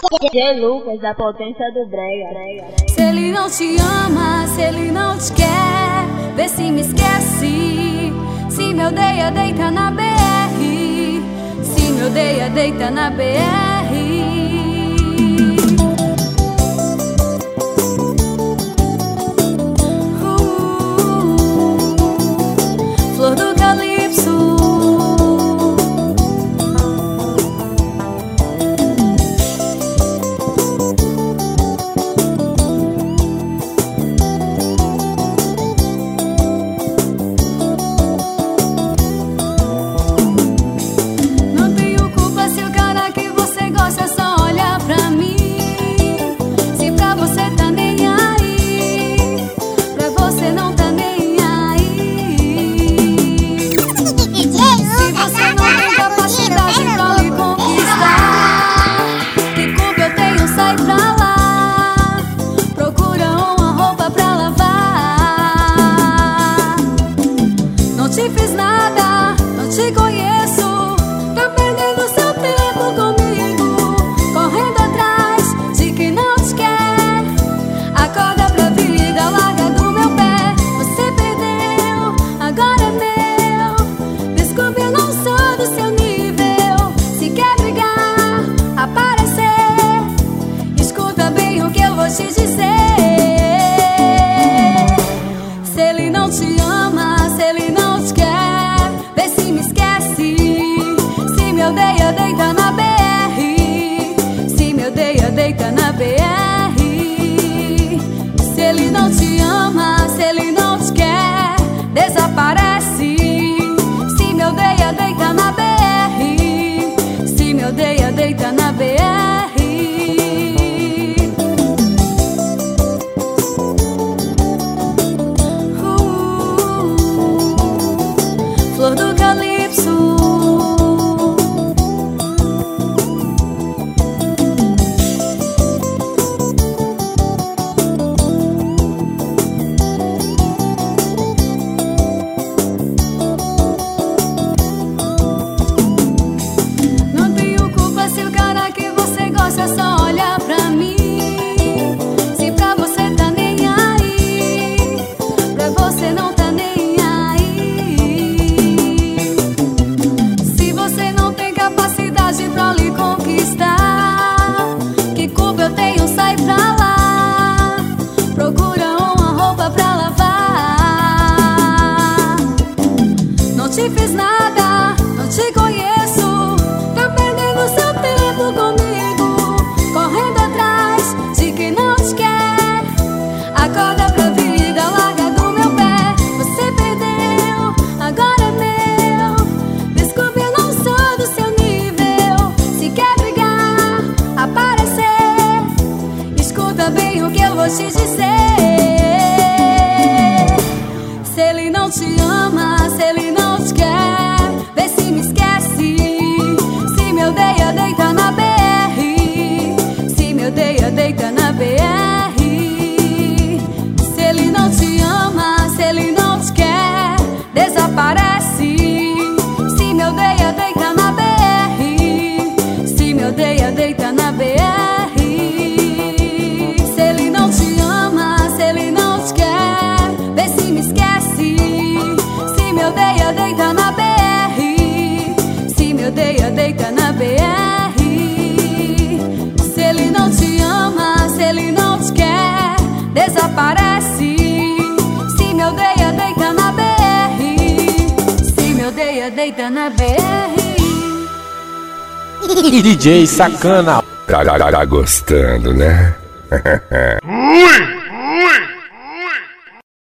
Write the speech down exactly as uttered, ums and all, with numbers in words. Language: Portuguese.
D J Lucas, da potência do brega. Se ele não te ama, se ele não te quer, vê se me esquece. Se me odeia, deita na B R. Se me odeia, deita na B R. Flor do Calypso. Não tenho culpa se o cara que você gosta só olha pra mim. Se pra você tá nem aí, pra você não tá nem te fiz nada, não te conheço. Tá perdendo seu tempo comigo, correndo atrás de quem não te quer. Acorda pra vida, larga do meu pé. Você perdeu, agora é meu. Desculpe, eu não sou do seu nível. Se quer brigar, aparecer, escuta bem o que eu vou te dizer. Se ele não te ama, se ele não te quer, vê se me esquece. Se me odeia, deita na B R. Se me odeia, deita na B R. Se ele não te ama, se ele não te quer, desaparece. Se me odeia, deita na B R. Se me odeia, deita na B R. Flor do Calypso. Não tenho culpa se o cara que você gosta só olha pra mim. Se pra você tá nem aí, pra você não tá nem pra lhe conquistar. Que culpa eu tenho, sai pra lá. Procura uma roupa pra lavar. Não te fiz nada, não te conheço. Tá perdendo seu tempo comigo, correndo atrás de quem não te quer. Acorda pra vida, larga do meu pé. Você perdeu, agora é meu. Desculpe, eu não sou do seu nível. Se quer brigar, aparecer, escuta bem o que eu vou te dizer. Se ele não te ama, se ele não te quer, vê se me esquece. Se me odeia, deita na B R. Se me odeia, deita na B R. Se ele não te ama, se ele não te quer, desaparece. Se me odeia, deita na B R. Se me odeia, deita na B R. Se ele não te ama, se ele não te quer, vê se me esquece. Se me odeia, deita na B R. Se me odeia, deita na B R. Se ele não te ama, se ele não te quer, desaparece. Se me odeia, deita na B R. Se me odeia, deita na B R. D J Sacana. Tá, tá, tá gostando, né? Ui!